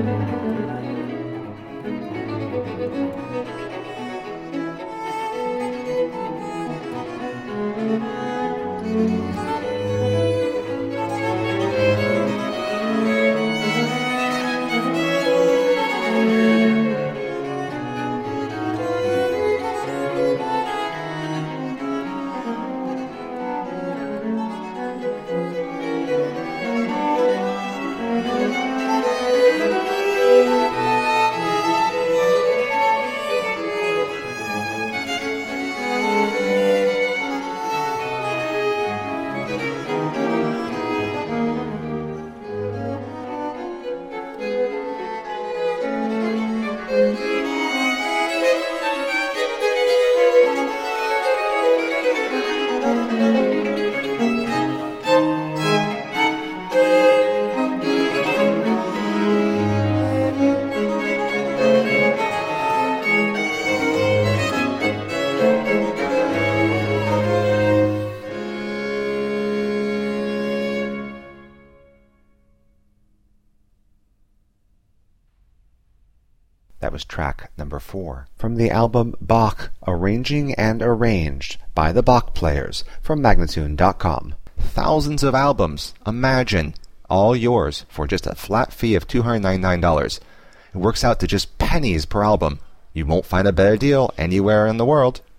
That was track number 4 from the album Bach, Arranging and Arranged by the Bach Players from Magnatune.com. Thousands of albums, imagine, all yours for just a flat fee of $299. It works out to just pennies per album. You won't find a better deal anywhere in the world.